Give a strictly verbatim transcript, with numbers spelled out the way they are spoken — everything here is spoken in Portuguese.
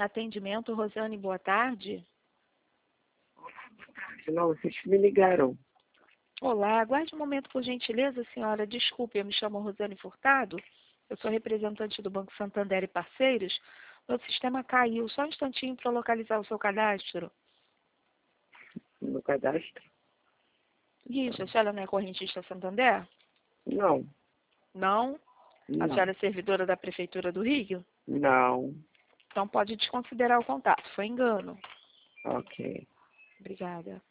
Atendimento, Rosane, boa tarde. Não, vocês me ligaram. Olá, aguarde um momento, por gentileza, senhora. Desculpe, eu me chamo Rosane Furtado. Eu sou representante do Banco Santander e Parceiros. Meu sistema caiu. Só um instantinho para localizar o seu cadastro. No cadastro? Isso, a senhora não é correntista Santander? Não. Não? Não. A senhora é servidora da Prefeitura do Rio? Não. Então pode desconsiderar o contato. Foi engano. Ok. Obrigada.